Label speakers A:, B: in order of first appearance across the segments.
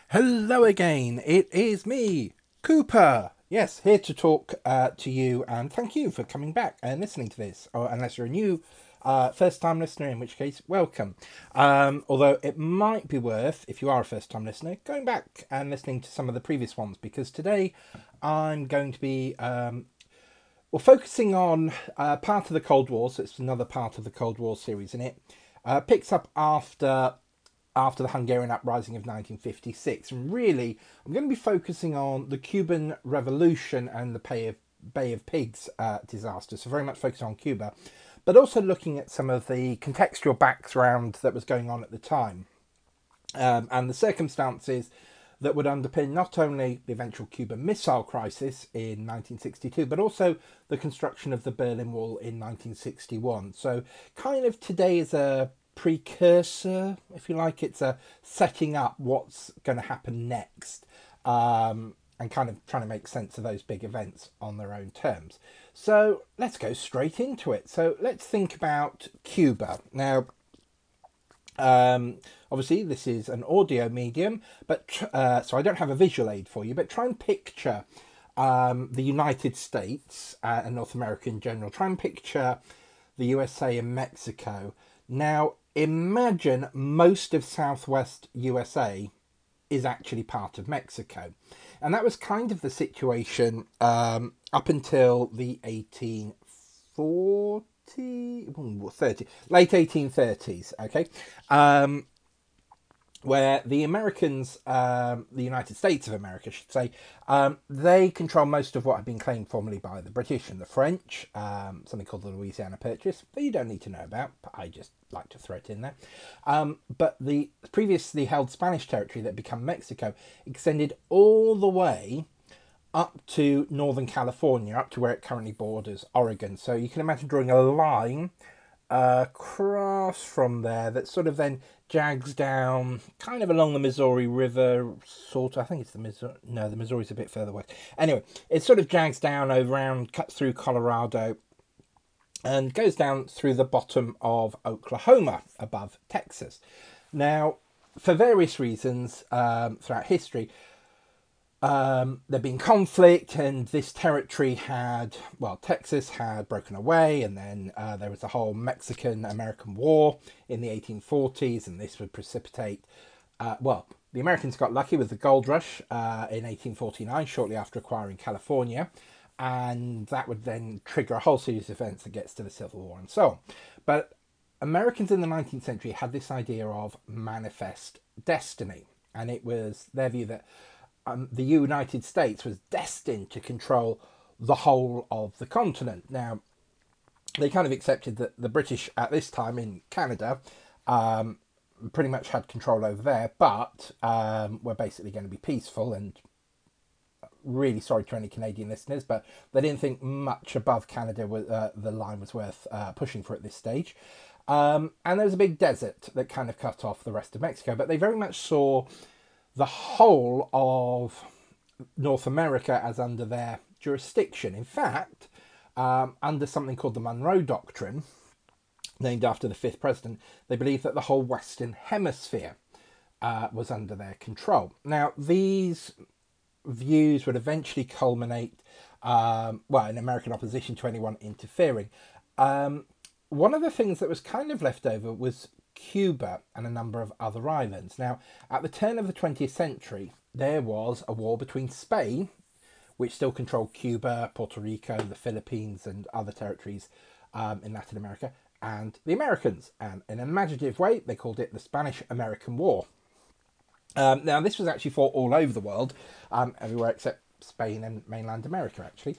A: Hello again, it is me, Cooper. Yes, here to talk to you, and thank you for coming back and listening to this. Or unless you're a new first time listener, in which case, welcome. Although it might be worth, if you are a first time listener, going back and listening to some of the previous ones, because today I'm going to be focusing on part of the Cold War, so it's another part of the Cold War series, and it picks up after the Hungarian uprising of 1956. And really, I'm going to be focusing on the Cuban Revolution and the Bay of Pigs disaster. So very much focused on Cuba, but also looking at some of the contextual background that was going on at the time, and the circumstances that would underpin not only the eventual Cuban Missile Crisis in 1962, but also the construction of the Berlin Wall in 1961. So, kind of today is a precursor, if you like. It's a setting up what's going to happen next, and kind of trying to make sense of those big events on their own terms. So, let's go straight into it. So, let's think about Cuba. Now, obviously, this is an audio medium, but so I don't have a visual aid for you. But try and picture the United States and North America in general. Try and picture the USA and Mexico. Now, imagine most of Southwest USA is actually part of Mexico. And that was kind of the situation up until the late 1830s, okay? Where the Americans, the United States of America, I should say, they control most of what had been claimed formerly by the British and the French, something called the Louisiana Purchase, that you don't need to know about, but I just like to throw it in there. But the previously held Spanish territory that had become Mexico extended all the way up to Northern California, up to where it currently borders Oregon. So you can imagine drawing a line across from there that sort of then jags down kind of along the Missouri River, sort of. I think it's the Missouri. No, the Missouri's a bit further west. Anyway, it sort of jags down around, cuts through Colorado, and goes down through the bottom of Oklahoma above Texas. Now, for various reasons throughout history, there'd been conflict, and this territory had, well, Texas had broken away, and then there was the whole Mexican-American War in the 1840s, and this would precipitate, the Americans got lucky with the gold rush in 1849, shortly after acquiring California, and that would then trigger a whole series of events that gets to the Civil War and so on. But Americans in the 19th century had this idea of manifest destiny, and it was their view that the United States was destined to control the whole of the continent. Now, they kind of accepted that the British at this time in Canada pretty much had control over there, but were basically going to be peaceful. And really sorry to any Canadian listeners, but they didn't think much above Canada was, the line was worth pushing for at this stage. And there was a big desert that kind of cut off the rest of Mexico, but they very much saw the whole of North America as under their jurisdiction. In fact, under something called the Monroe Doctrine, named after the fifth president, they believed that the whole Western Hemisphere was under their control. Now, these views would eventually culminate, in American opposition to anyone interfering. One of the things that was kind of left over was Cuba and a number of other islands. Now, at the turn of the 20th century, there was a war between Spain, which still controlled Cuba, Puerto Rico, the Philippines, and other territories in Latin America, and the Americans. And in an imaginative way, they called it the Spanish-American War. Now, this was actually fought all over the world, everywhere except Spain and mainland America, actually.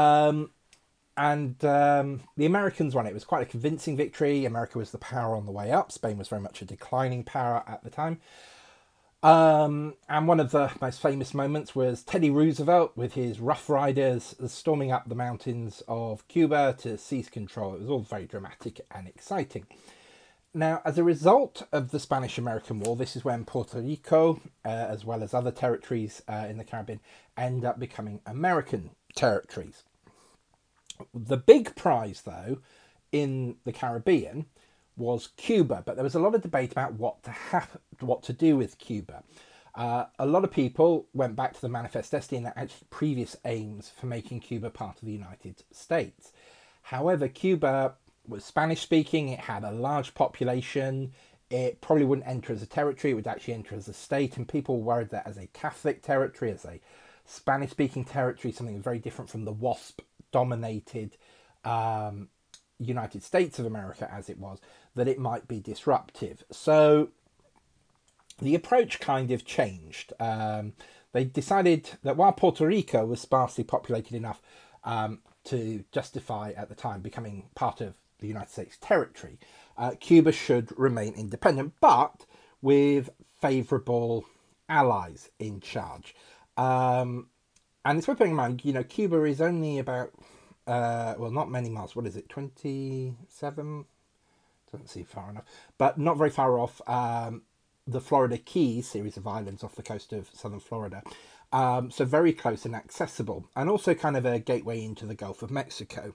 A: And the Americans won it. It was quite a convincing victory. America was the power on the way up. Spain was very much a declining power at the time. And one of the most famous moments was Teddy Roosevelt with his Rough Riders storming up the mountains of Cuba to seize control. It was all very dramatic and exciting. Now, as a result of the Spanish-American War, this is when Puerto Rico, as well as other territories in the Caribbean, end up becoming American territories. The big prize, though, in the Caribbean was Cuba, but there was a lot of debate about what to do with Cuba. A lot of people went back to the Manifest Destiny and actually previous aims for making Cuba part of the United States. However, Cuba was Spanish speaking, it had a large population, it probably wouldn't enter as a territory, it would actually enter as a state, and people were worried that as a Catholic territory, as a Spanish speaking territory, something very different from the WASP dominated United States of America as it was, that it might be disruptive. So the approach kind of changed. They decided that while Puerto Rico was sparsely populated enough to justify at the time becoming part of the United States territory, Cuba should remain independent, but with favourable allies in charge. And it's worth bearing in mind, Cuba is only about, well, not many miles. What is it, 27? Doesn't seem far enough, but not very far off the Florida Keys series of islands off the coast of southern Florida. So very close and accessible, and also kind of a gateway into the Gulf of Mexico.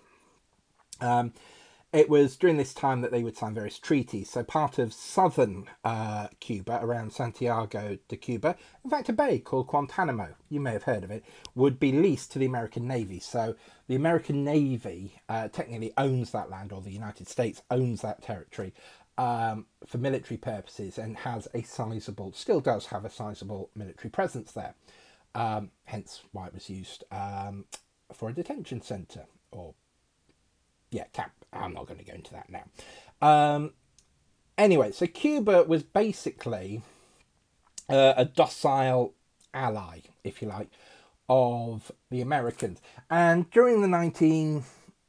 A: It was during this time that they would sign various treaties. So part of southern Cuba, around Santiago de Cuba, in fact a bay called Guantanamo, you may have heard of it, would be leased to the American Navy. So the American Navy technically owns that land, or the United States owns that territory for military purposes, and has a sizable, still does have a sizable military presence there. Hence why it was used for a detention centre, or yeah, I'm not going to go into that now. Anyway, so Cuba was basically a docile ally, if you like, of the Americans. And during the 1920s,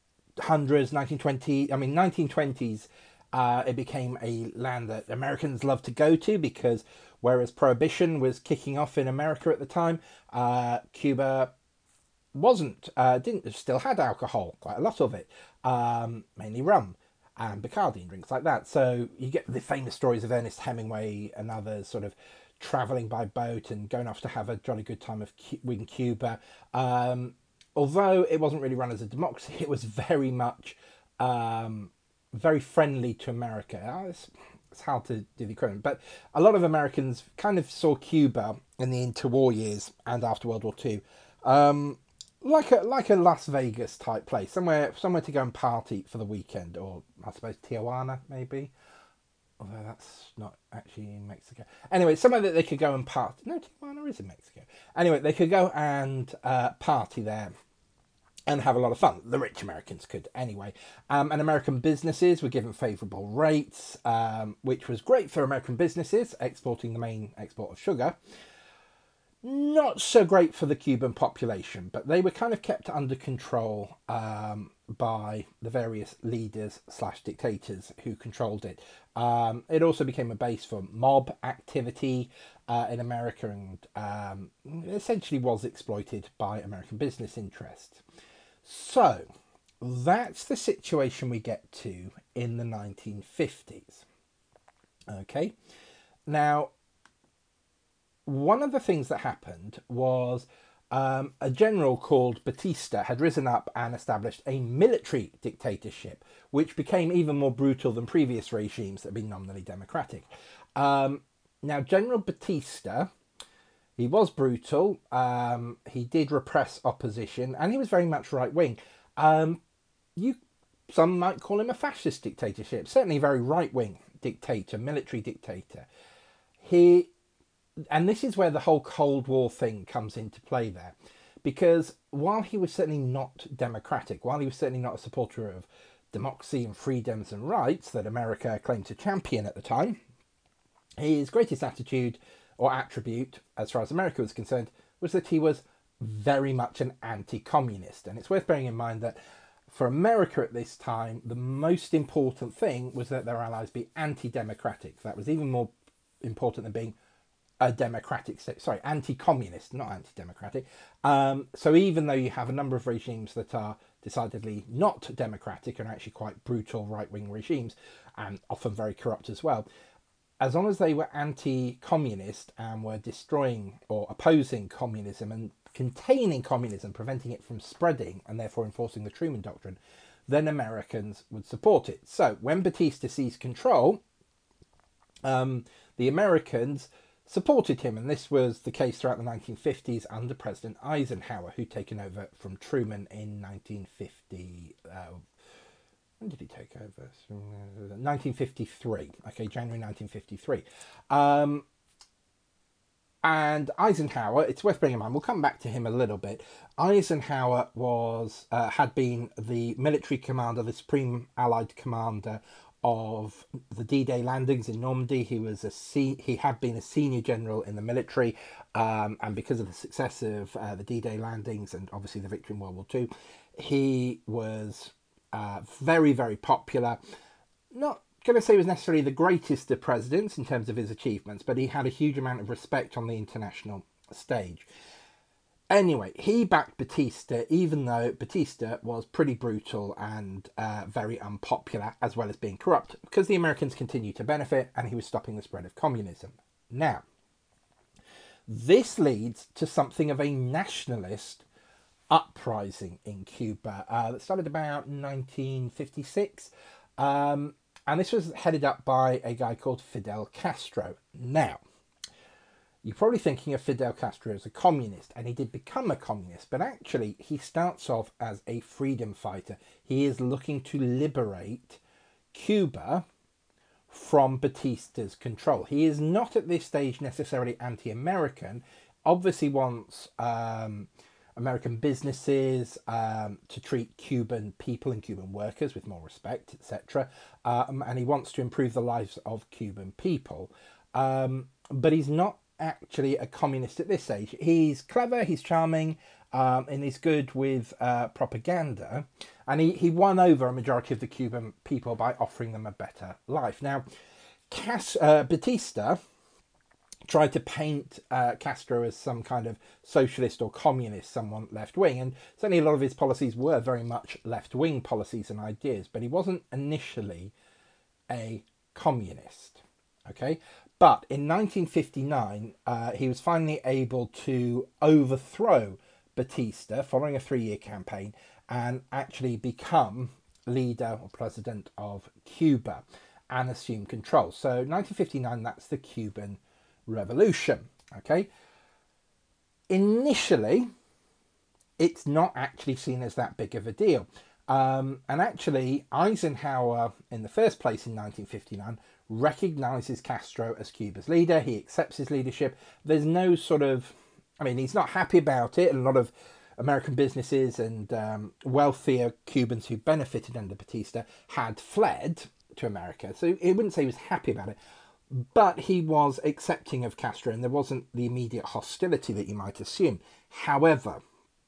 A: 1920s, it became a land that Americans loved to go to, because whereas Prohibition was kicking off in America at the time, Cuba still had alcohol, quite a lot of it, mainly rum and Bacardi and drinks like that. So you get the famous stories of Ernest Hemingway and others sort of travelling by boat and going off to have a jolly good time in Cuba. Although it wasn't really run as a democracy, it was very much very friendly to America. It's hard to do the equivalent, but a lot of Americans kind of saw Cuba in the interwar years and after World War II like a Las Vegas type place, somewhere to go and party for the weekend, or I suppose Tijuana maybe, although that's not actually in Mexico. Anyway, somewhere that they could go and party. No, Tijuana is in Mexico. Anyway, they could go and party there and have a lot of fun. The rich Americans could anyway. And American businesses were given favourable rates, which was great for American businesses exporting the main export of sugar. Not so great for the Cuban population, but they were kind of kept under control by the various leaders / dictators who controlled it. It also became a base for mob activity in America, and essentially was exploited by American business interests. So that's the situation we get to in the 1950s. Okay, now one of the things that happened was a general called Batista had risen up and established a military dictatorship, which became even more brutal than previous regimes that had been nominally democratic. Now, General Batista, he was brutal. He did repress opposition, and he was very much right-wing. Some might call him a fascist dictatorship, certainly a very right-wing dictator, military dictator. And this is where the whole Cold War thing comes into play there. Because while he was certainly not democratic, while he was certainly not a supporter of democracy and freedoms and rights that America claimed to champion at the time, his greatest attitude or attribute, as far as America was concerned, was that he was very much an anti-communist. And it's worth bearing in mind that for America at this time, the most important thing was that their allies be anti-democratic. That was even more important than being a democratic state, sorry, anti-communist, not anti-democratic. So even though you have a number of regimes that are decidedly not democratic and actually quite brutal right-wing regimes, and often very corrupt as well, as long as they were anti-communist and were destroying or opposing communism and containing communism, preventing it from spreading, and therefore enforcing the Truman Doctrine, then Americans would support it. So when Batista seized control, the Americans supported him, and this was the case throughout the 1950s under President Eisenhower, who'd taken over from Truman in 1950. When did he take over? 1953. Okay, January 1953. And Eisenhower, it's worth bringing in mind, we'll come back to him a little bit. Eisenhower had been the military commander, the Supreme Allied commander of the D-Day landings in Normandy. He had been a senior general in the military, and because of the success of the D-Day landings and obviously the victory in World War II, he was very, very popular. Not going to say he was necessarily the greatest of presidents in terms of his achievements, but he had a huge amount of respect on the international stage. Anyway, he backed Batista, even though Batista was pretty brutal and very unpopular, as well as being corrupt, because the Americans continued to benefit and he was stopping the spread of communism. Now, this leads to something of a nationalist uprising in Cuba that started about 1956. And this was headed up by a guy called Fidel Castro. Now, you're probably thinking of Fidel Castro as a communist, and he did become a communist, but actually he starts off as a freedom fighter. He is looking to liberate Cuba from Batista's control. He is not at this stage necessarily anti-American, obviously wants American businesses to treat Cuban people and Cuban workers with more respect, etc. And he wants to improve the lives of Cuban people. But he's not actually a communist at this stage. He's clever, he's charming, and he's good with propaganda. And he won over a majority of the Cuban people by offering them a better life. Now, Batista tried to paint Castro as some kind of socialist or communist, someone left-wing. And certainly a lot of his policies were very much left-wing policies and ideas, but he wasn't initially a communist. Okay? But in 1959, he was finally able to overthrow Batista following a 3-year campaign and actually become leader or president of Cuba and assume control. So 1959, that's the Cuban Revolution. Okay, initially it's not actually seen as that big of a deal, and actually Eisenhower in the first place in 1959 recognizes Castro as Cuba's leader. He accepts his leadership. There's no sort of, I mean, he's not happy about it. A lot of American businesses and wealthier Cubans who benefited under Batista had fled to America, so he wouldn't say he was happy about it. But he was accepting of Castro, and there wasn't the immediate hostility that you might assume. However,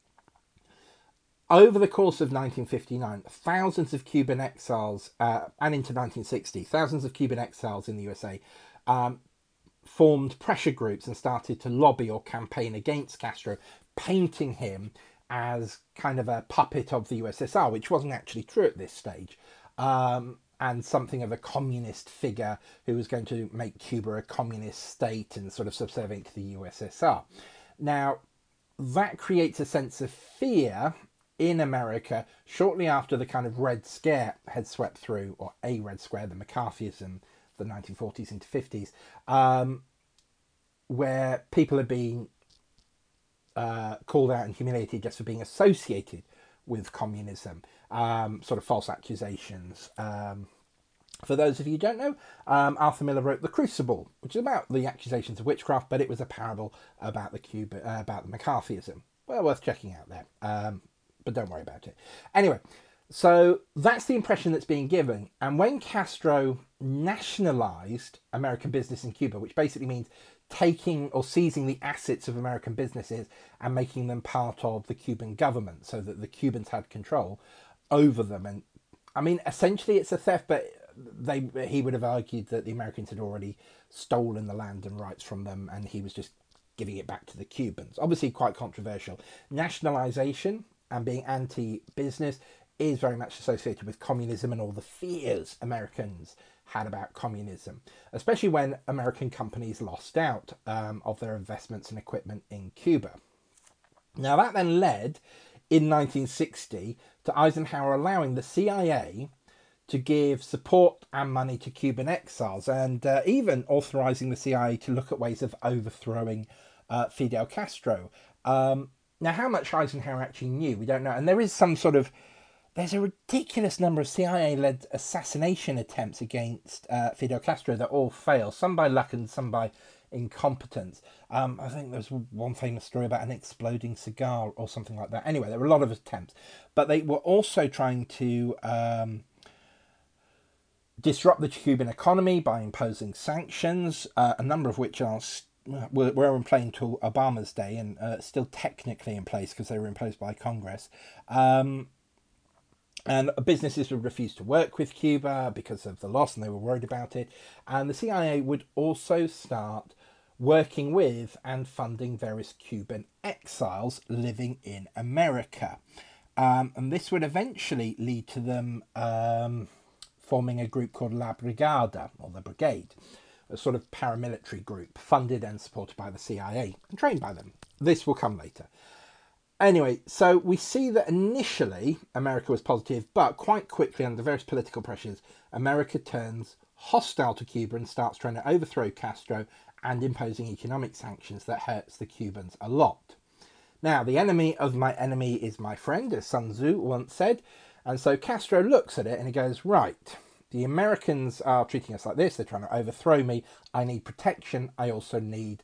A: over the course of 1959, thousands of Cuban exiles, and into 1960, thousands of Cuban exiles in the USA formed pressure groups and started to lobby or campaign against Castro, painting him as kind of a puppet of the USSR, which wasn't actually true at this stage. And something of a communist figure who was going to make Cuba a communist state and sort of subservient to the USSR. Now, that creates a sense of fear in America shortly after the kind of Red Scare had swept through, or a Red Scare, the McCarthyism, the 1940s into 50s, where people are being called out and humiliated just for being associated with communism, sort of false accusations. For those of you who don't know, Arthur Miller wrote The Crucible, which is about the accusations of witchcraft, but it was a parable about the McCarthyism. Well, worth checking out there, but don't worry about it. Anyway, so that's the impression that's being given. And when Castro nationalized American business in Cuba, which basically means taking or seizing the assets of American businesses and making them part of the Cuban government so that the Cubans had control over them. And I mean, essentially it's a theft, but he would have argued that the Americans had already stolen the land and rights from them and he was just giving it back to the Cubans. Obviously quite controversial. Nationalization and being anti-business is very much associated with communism and all the fears Americans had about communism, especially when American companies lost out of their investments and equipment in Cuba. Now that then led in 1960 to Eisenhower allowing the CIA to give support and money to Cuban exiles, and even authorizing the CIA to look at ways of overthrowing Fidel Castro. Now, how much Eisenhower actually knew, we don't know. And there's a ridiculous number of CIA-led assassination attempts against Fidel Castro that all fail, some by luck and some by incompetence. I think there's one famous story about an exploding cigar or something like that. Anyway, there were a lot of attempts, but they were also trying to disrupt the Cuban economy by imposing sanctions, a number of which were in play until Obama's day and still technically in place because they were imposed by Congress. And businesses would refuse to work with Cuba because of the loss, and they were worried about it. And the CIA would also start working with and funding various Cuban exiles living in America. And this would eventually lead to them forming a group called La Brigada, or the Brigade, a sort of paramilitary group funded and supported by the CIA and trained by them. This will come later. Anyway, so we see that initially America was positive, but quite quickly under various political pressures, America turns hostile to Cuba and starts trying to overthrow Castro and imposing economic sanctions that hurts the Cubans a lot. Now, the enemy of my enemy is my friend, as Sun Tzu once said. And so Castro looks at it and he goes, right, the Americans are treating us like this. They're trying to overthrow me. I need protection. I also need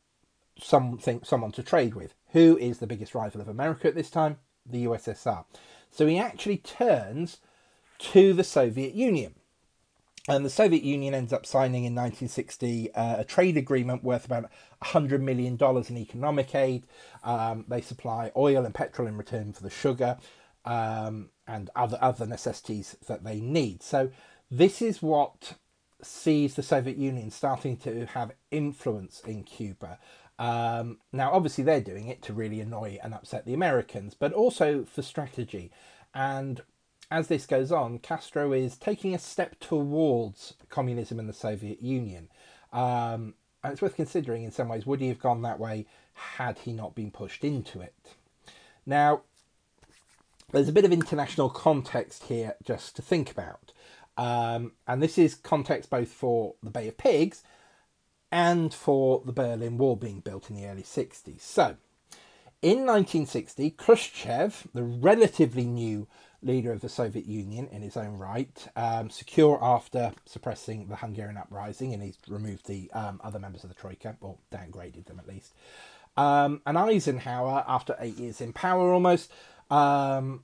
A: someone to trade with. Who is the biggest rival of America at this time? The USSR. So he actually turns to the Soviet Union. And the Soviet Union ends up signing in 1960 a trade agreement worth about $100 million in economic aid. They supply oil and petrol in return for the sugar and other necessities that they need. So this is what sees the Soviet Union starting to have influence in Cuba. Now, obviously, they're doing it to really annoy and upset the Americans, but also for strategy. And as this goes on, Castro is taking a step towards communism in the Soviet Union. And it's worth considering in some ways, would he have gone that way had he not been pushed into it? Now, there's a bit of international context here just to think about. And this is context both for the Bay of Pigs and for the Berlin Wall being built in the early 60s. So, in 1960, Khrushchev, the relatively new leader of the Soviet Union in his own right, secure after suppressing the Hungarian uprising, and he's removed the other members of the Troika, or downgraded them at least. And Eisenhower, after 8 years in power almost, were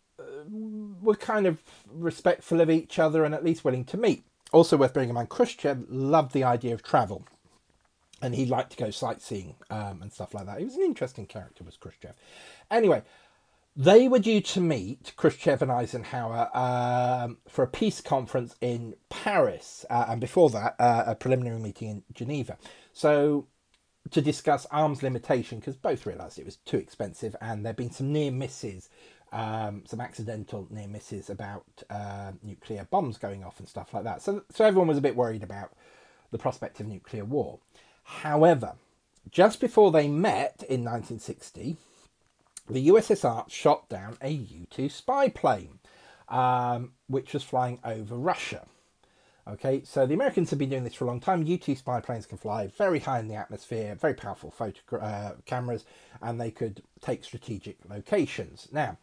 A: kind of respectful of each other and at least willing to meet. Also worth bearing in mind, Khrushchev loved the idea of travel. And he liked to go sightseeing and stuff like that. He was an interesting character, was Khrushchev. Anyway, they were due to meet, Khrushchev and Eisenhower, for a peace conference in Paris. And before that, a preliminary meeting in Geneva. So, to discuss arms limitation, because both realised it was too expensive. And there'd been some near misses, some accidental near misses about nuclear bombs going off and stuff like that. So everyone was a bit worried about the prospect of nuclear war. However, just before they met in 1960, the USSR shot down a U-2 spy plane, which was flying over Russia. Okay, so the Americans have been doing this for a long time. U-2 spy planes can fly very high in the atmosphere, very powerful cameras, and they could take strategic locations. Now,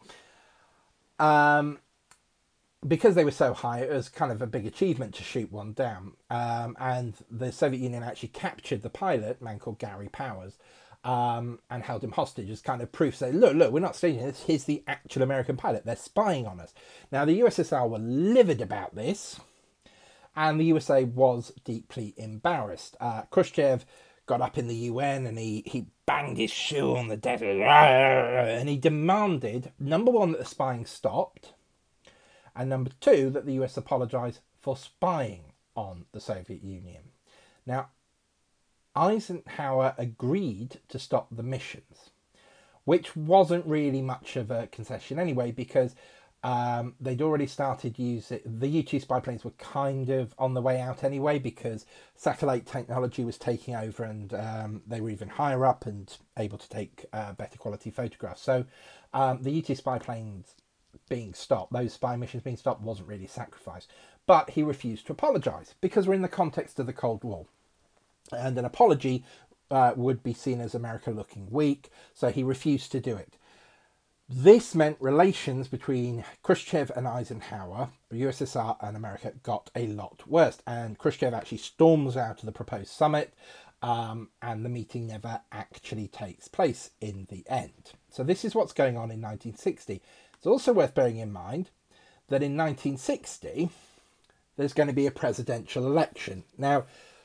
A: because they were so high, it was kind of a big achievement to shoot one down. And the Soviet Union actually captured the pilot, a man called Gary Powers, and held him hostage as kind of proof, saying, look, we're not staging this. Here's the actual American pilot. They're spying on us. Now, the USSR were livid about this, and the USA was deeply embarrassed. Khrushchev got up in the UN and he banged his shoe on the desk, and he demanded, number one, that the spying stopped, and number two, that the US apologise for spying on the Soviet Union. Now, Eisenhower agreed to stop the missions, which wasn't really much of a concession anyway, because they'd already started using the U-2 spy planes were kind of on the way out anyway, because satellite technology was taking over, and they were even higher up and able to take better quality photographs. So the U-2 spy planes being stopped, those spy missions being stopped, wasn't really a sacrifice. But he refused to apologise because we're in the context of the Cold War. And an apology would be seen as America looking weak, so he refused to do it. This meant relations between Khrushchev and Eisenhower, USSR and America, got a lot worse. And Khrushchev actually storms out of the proposed summit, and the meeting never actually takes place in the end. So this is what's going on in 1960. It's also worth bearing in mind that in 1960, there's going to be a presidential election. Now,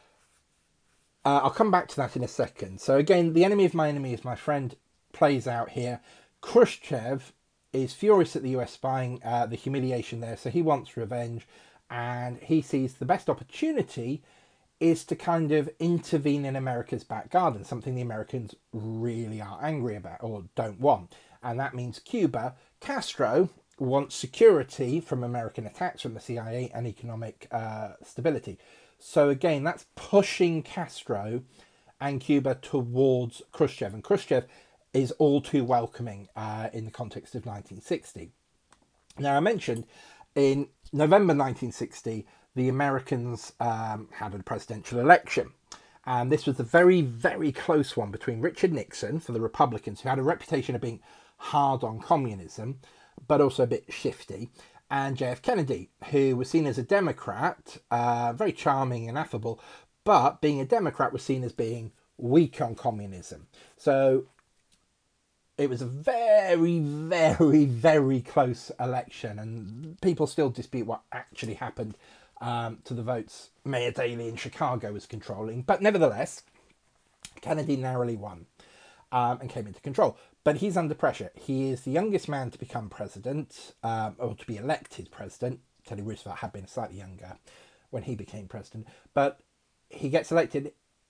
A: I'll come back to that in a second. So again, the enemy of my enemy is my friend plays out here. Khrushchev is furious at the US spying, the humiliation there, so he wants revenge, and he sees the best opportunity is to kind of intervene in America's back garden, something the Americans really are angry about or don't want, and that means Cuba. Castro wants security from American attacks from the CIA and economic stability. So again, that's pushing Castro and Cuba towards Khrushchev. And Khrushchev is all too welcoming in the context of 1960. Now, I mentioned in November 1960, the Americans had a presidential election. And this was a very, very close one between Richard Nixon for the Republicans, who had a reputation of being hard on communism, but also a bit shifty, and JF Kennedy, who was seen as a Democrat, very charming and affable, but being a Democrat was seen as being weak on communism. So it was a very, very, very close election, and people still dispute what actually happened to the votes Mayor Daley in Chicago was controlling. But nevertheless, Kennedy narrowly won and came into control. But he's under pressure. He is the youngest man to become president, or to be elected president. Teddy Roosevelt had been slightly younger when he became president. But he gets elected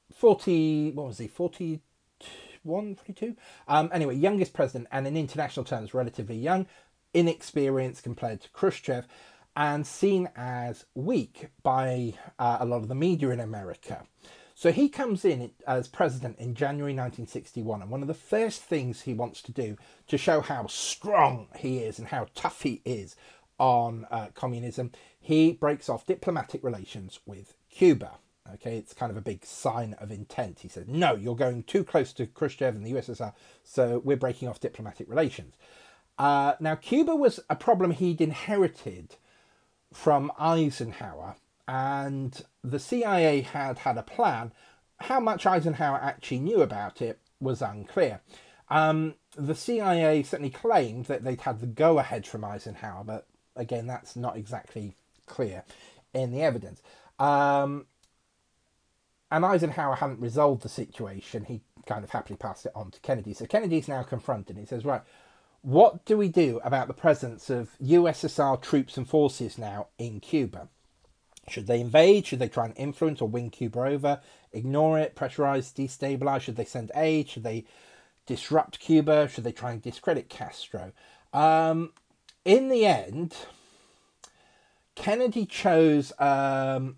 A: 41, 42? Anyway, youngest president, and in international terms, relatively young, inexperienced compared to Khrushchev, and seen as weak by a lot of the media in America. So he comes in as president in January 1961, and one of the first things he wants to do to show how strong he is and how tough he is on communism, he breaks off diplomatic relations with Cuba. Okay, it's kind of a big sign of intent. He says, no, you're going too close to Khrushchev and the USSR, so we're breaking off diplomatic relations. Now, Cuba was a problem he'd inherited from Eisenhower, and the CIA had a plan. How much Eisenhower actually knew about it was unclear. The CIA certainly claimed that they'd had the go-ahead from Eisenhower, but again, that's not exactly clear in the evidence. And Eisenhower hadn't resolved the situation. He kind of happily passed it on to Kennedy. So Kennedy's now confronted. He says, right, what do we do about the presence of USSR troops and forces now in Cuba? Should they invade? Should they try and influence or win Cuba over? Ignore it, pressurize, destabilize? Should they send aid? Should they disrupt Cuba? Should they try and discredit Castro? In the end, Kennedy chose the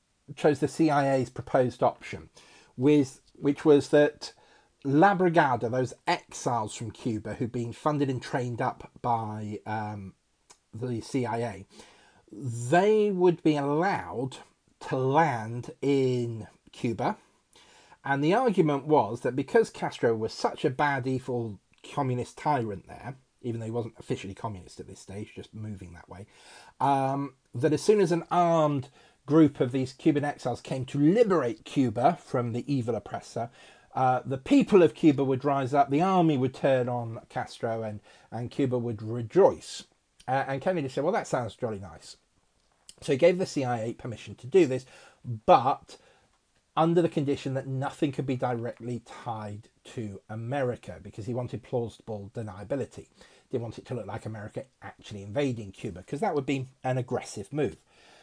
A: CIA's proposed option, which was that La Brigada, those exiles from Cuba who'd been funded and trained up by the CIA, they would be allowed to land in Cuba. And the argument was that because Castro was such a bad, evil communist tyrant there, even though he wasn't officially communist at this stage, just moving that way, that as soon as an armed group of these Cuban exiles came to liberate Cuba from the evil oppressor, the people of Cuba would rise up, the army would turn on Castro, and Cuba would rejoice. And Kennedy said, well, that sounds jolly nice. So he gave the CIA permission to do this, but under the condition that nothing could be directly tied to America, because he wanted plausible deniability. He didn't want it to look like America actually invading Cuba, because that would be an aggressive move.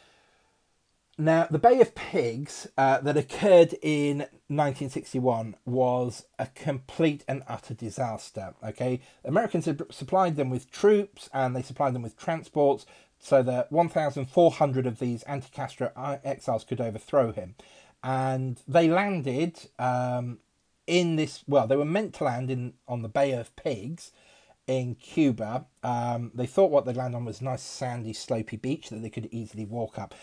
A: Now, the Bay of Pigs that occurred in 1961 was a complete and utter disaster. Okay, Americans had supplied them with troops and they supplied them with transports so that 1,400 of these anti-Castro exiles could overthrow him. And they landed in this, well, they were meant to land on the Bay of Pigs in Cuba. They thought what they'd land on was a nice sandy, slopey beach that they could easily walk up.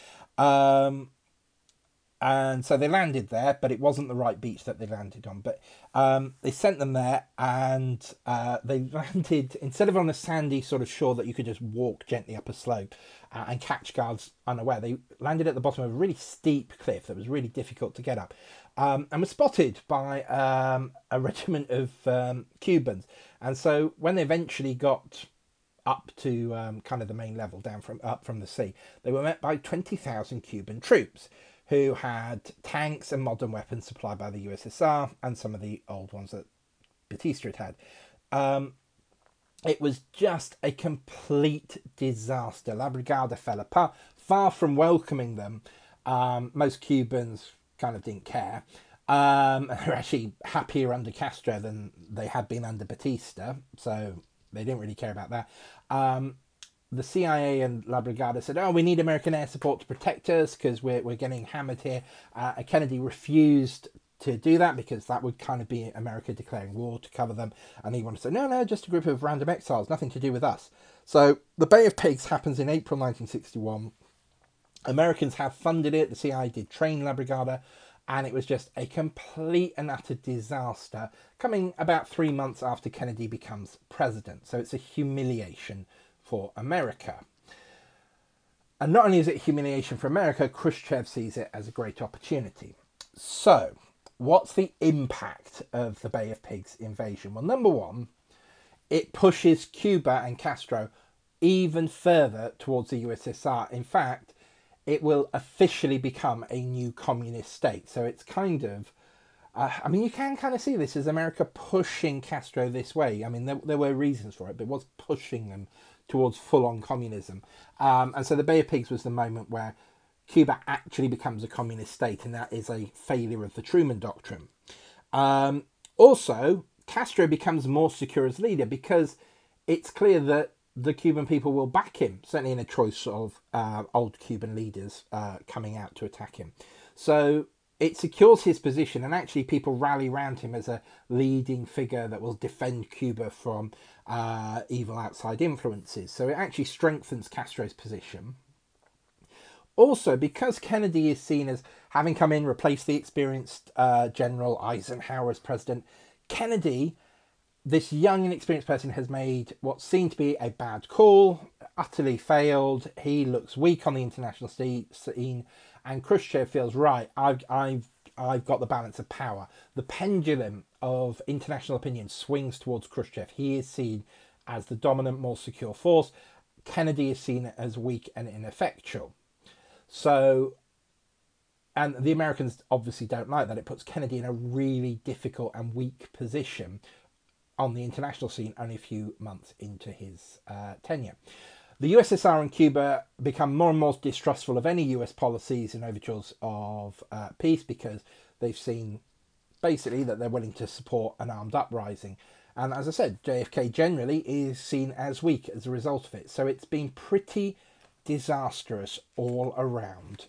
A: And so they landed there, but it wasn't the right beach that they landed on. But they sent them there, and they landed, instead of on a sandy sort of shore that you could just walk gently up a slope and catch guards unaware, they landed at the bottom of a really steep cliff that was really difficult to get up, and were spotted by a regiment of Cubans. And so when they eventually got up to kind of the main level, down from up from the sea, they were met by 20,000 Cuban troops who had tanks and modern weapons supplied by the USSR and some of the old ones that Batista had had. It was just a complete disaster. La Brigada fell apart. Far from welcoming them, most Cubans kind of didn't care. They're actually happier under Castro than they had been under Batista, so they didn't really care about that. The CIA and La Brigada said, "Oh, we need American air support to protect us because we're getting hammered here." Kennedy refused to do that because that would kind of be America declaring war to cover them, and he wanted to say, "No, just a group of random exiles, nothing to do with us." So the Bay of Pigs happens in April 1961. Americans have funded it. The CIA did train La Brigada, and it was just a complete and utter disaster, coming about 3 months after Kennedy becomes president. So it's a humiliation for America. And not only is it humiliation for America, Khrushchev sees it as a great opportunity. So, what's the impact of the Bay of Pigs invasion? Well, number one, it pushes Cuba and Castro even further towards the USSR. In fact, it will officially become a new communist state. So it's kind of, you can kind of see this as America pushing Castro this way. I mean, there were reasons for it, but it was pushing them towards full-on communism. And so the Bay of Pigs was the moment where Cuba actually becomes a communist state, and that is a failure of the Truman Doctrine. Also, Castro becomes more secure as leader because it's clear that the Cuban people will back him, certainly in a choice of old Cuban leaders coming out to attack him. So it secures his position, and actually people rally around him as a leading figure that will defend Cuba from evil outside influences. So it actually strengthens Castro's position. Also, because Kennedy is seen as having come in, replaced the experienced General Eisenhower as president, Kennedy, this young and experienced person, has made what seemed to be a bad call, utterly failed. He looks weak on the international scene, and Khrushchev feels, right, I've got the balance of power. The pendulum of international opinion swings towards Khrushchev. He is seen as the dominant, more secure force. Kennedy is seen as weak and ineffectual. So, and the Americans obviously don't like that. It puts Kennedy in a really difficult and weak position on the international scene only a few months into his tenure. The USSR and Cuba become more and more distrustful of any US policies and overtures of peace because they've seen basically that they're willing to support an armed uprising. And as I said, JFK generally is seen as weak as a result of it. So it's been pretty disastrous all around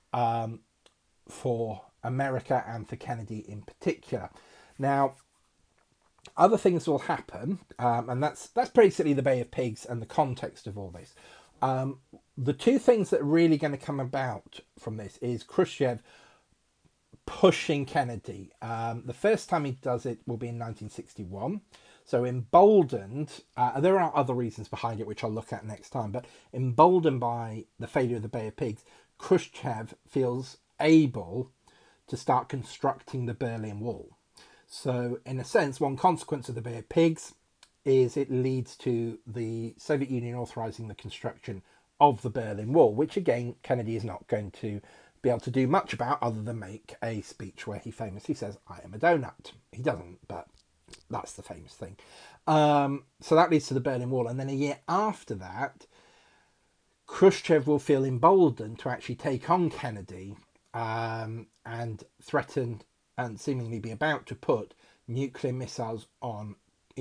A: for America and for Kennedy in particular. Now, other things will happen, and that's basically the Bay of Pigs and the context of all this. The two things that are really going to come about from this is Khrushchev pushing Kennedy. The first time he does it will be in 1961. So emboldened, there are other reasons behind it, which I'll look at next time, but emboldened by the failure of the Bay of Pigs, Khrushchev feels able to start constructing the Berlin Wall. So, in a sense, one consequence of the Bay of Pigs is it leads to the Soviet Union authorising the construction of the Berlin Wall, which, again, Kennedy is not going to be able to do much about other than make a speech where he famously says, "I am a donut." He doesn't, but that's the famous thing. So that leads to the Berlin Wall. And then a year after that, Khrushchev will feel emboldened to actually take on Kennedy and threaten and seemingly be about to put nuclear missiles on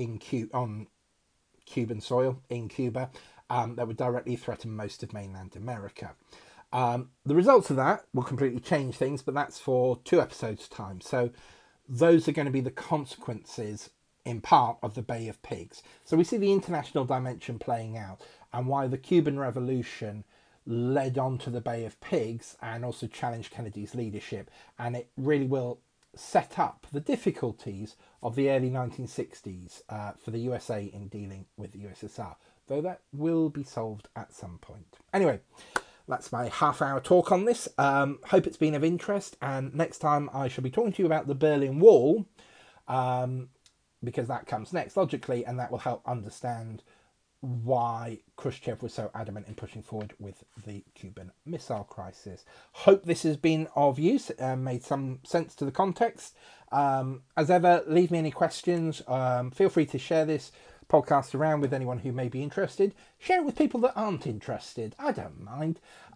A: Cuban soil in Cuba that would directly threaten most of mainland America. The results of that will completely change things, but that's for 2 episodes' time. So those are going to be the consequences in part of the Bay of Pigs. So we see the international dimension playing out, and why the Cuban Revolution led on to the Bay of Pigs and also challenged Kennedy's leadership. And it really will set up the difficulties of the early 1960s for the USA in dealing with the USSR, though that will be solved at some point. Anyway, that's my half-hour talk on this. Hope it's been of interest, and next time I shall be talking to you about the Berlin Wall, because that comes next, logically, and that will help understand why Khrushchev was so adamant in pushing forward with the Cuban Missile Crisis. Hope this has been of use and made some sense to the context. As ever, leave me any questions. Feel free to share this podcast around with anyone who may be interested. Share it with people that aren't interested. I don't mind.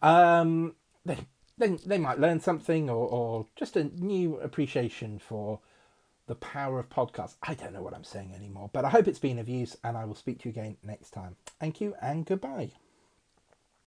A: They might learn something or just a new appreciation for the power of podcasts. I don't know what I'm saying anymore, but I hope it's been of use, and I will speak to you again next time. Thank you and goodbye.